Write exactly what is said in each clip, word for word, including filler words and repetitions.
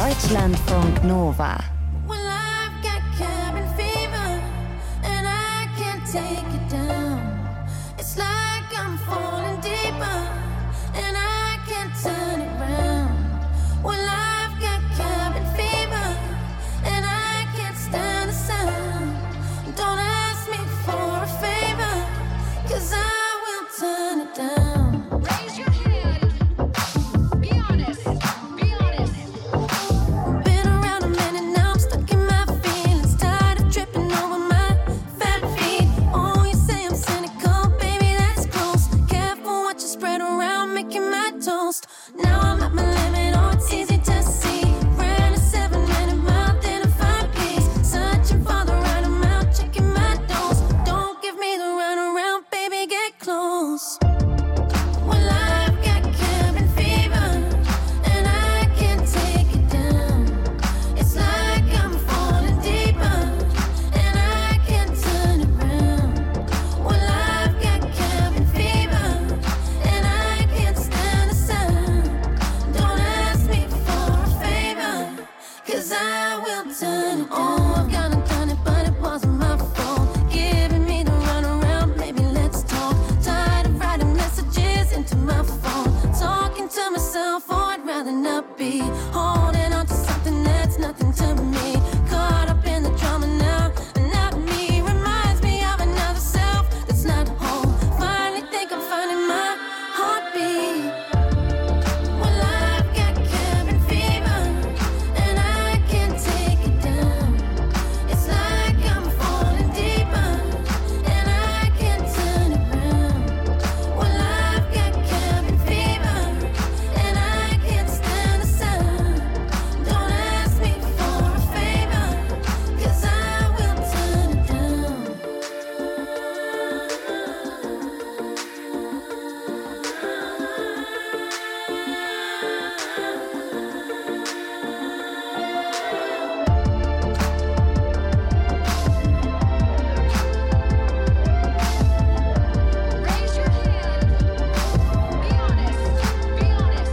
Deutschlandfunk Nova. Well, I've got cabin fever, and I can't take it down. It's like I'm falling deeper, and I can't turn it round. Well, I've got cabin fever, and I can't stand the sound. Don't ask me for a favor, 'cause I will turn it down. Raise your hand. Be honest. Be honest. Been around a minute now, I'm stuck in my feelings. Tired of tripping over my fat feet. Oh, you say I'm cynical, baby, that's close. Careful what you spread around, making my toast. Now I'm at my limit, oh, it's easy to see. Ran a seven minute mile, then a five piece. Searching for the right amount, checking my dose. Don't give me the runaround, baby, get close. Well, I've got cabin fever, and I can't take it down. It's like I'm falling deeper, and I can't turn it round. Well, I've got cabin fever, and I can't stand the sound. Don't ask me for a favor, 'cause I will turn it down. Oh, I've gone and done it, but it wasn't my fault. Giving me the runaround, maybe let's talk. Tired of writing messages into my phone. Talking to myself, oh, I'd rather not be. Holding on to something that's nothing to me. Caught up in the drama now, and not me. Reminds me of another self that's not home. Finally think I'm finding my heartbeat. Well, I've got cabin fever, and I can't take it down. It's like I'm falling deeper, and I can't turn it round. Well, I've got cabin fever, and I can't stand the sound. Don't ask me for a favor, 'cause I will turn it down. Raise your hand. Be honest. Be honest.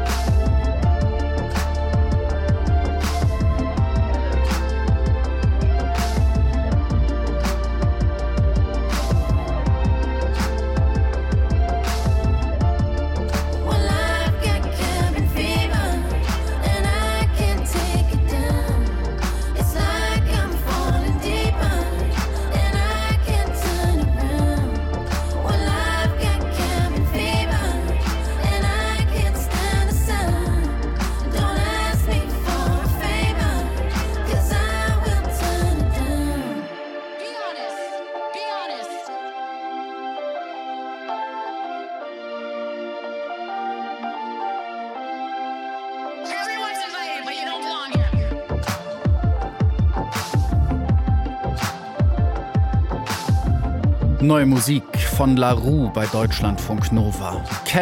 Well, I've got cabin fever, and I can't take it down. It's like I'm falling deeper, and I can't turn it round. Well, I've got cabin fever, and I can't stand the sound. Don't ask me for a favor, 'cause I will turn it down. Be honest. Be honest. Everyone's invited, but you don't belong here. Neue Musik von La Roux bei Deutschlandfunk Nova.